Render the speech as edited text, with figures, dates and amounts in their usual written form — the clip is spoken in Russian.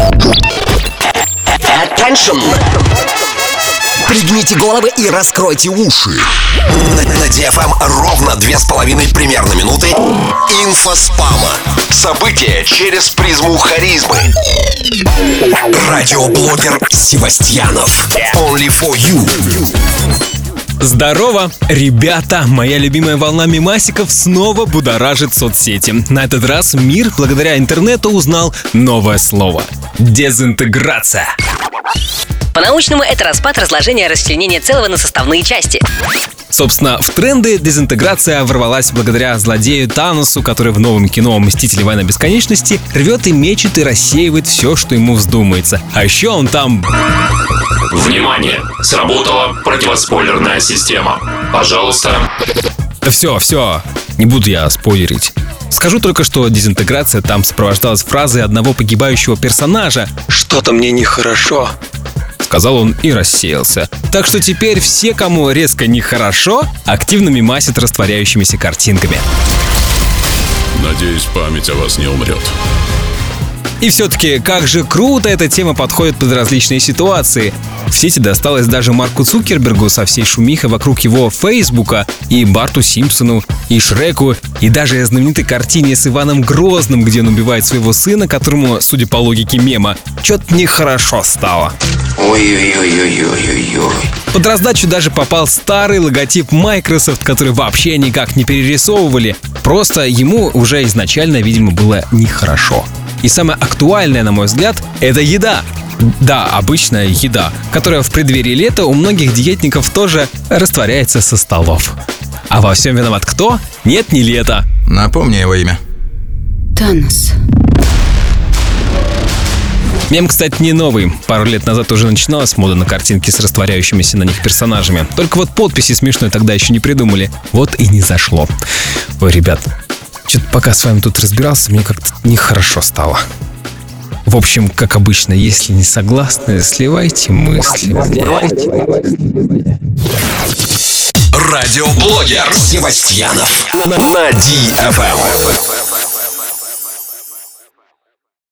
Attention! Пригните головы и раскройте уши. На DFM ровно 2,5 примерно минуты инфоспама. События через призму харизмы. Радиоблогер Севастьянов. Only for you. Здорово, ребята! Моя любимая волна мемасиков снова будоражит соцсети. На этот раз мир благодаря интернету узнал новое слово – дезинтеграция. По-научному это распад, разложение, расчленение целого на составные части. Собственно, в тренды дезинтеграция ворвалась благодаря злодею Таносу, который в новом кино «Мстители. Война бесконечности» рвет и мечет и рассеивает все, что ему вздумается. А еще он там... Внимание! Сработала противоспойлерная система. Пожалуйста. Все, не буду я спойлерить. Скажу только, что дезинтеграция там сопровождалась фразой одного погибающего персонажа «Что-то мне нехорошо», сказал он и рассеялся. Так что теперь все, кому резко нехорошо, активно мемасят растворяющимися картинками. Надеюсь, память о вас не умрет. И все-таки, как же круто эта тема подходит под различные ситуации. В сети досталось даже Марку Цукербергу со всей шумихой вокруг его Фейсбука, и Барту Симпсону, и Шреку, и даже знаменитой картине с Иваном Грозным, где он убивает своего сына, которому, судя по логике мема, что-то нехорошо стало. Ой-ой-ой-ой-ой-ой. Под раздачу даже попал старый логотип Microsoft, который вообще никак не перерисовывали. Просто ему уже изначально, видимо, было нехорошо. И самое актуальное, на мой взгляд, это еда. Да, обычная еда, которая в преддверии лета у многих диетников тоже растворяется со столов. А во всем виноват кто? Нет, не лето. Напомни его имя. Танос. Мем, кстати, не новый. Пару лет назад уже начиналась мода на картинки с растворяющимися на них персонажами. Только вот подписи смешной тогда еще не придумали. Вот и не зашло. Ой, ребят, что-то пока с вами тут разбирался, мне как-то нехорошо стало. В общем, как обычно, если не согласны, сливайте мысли. Радиоблогер Севастьянов на DFM.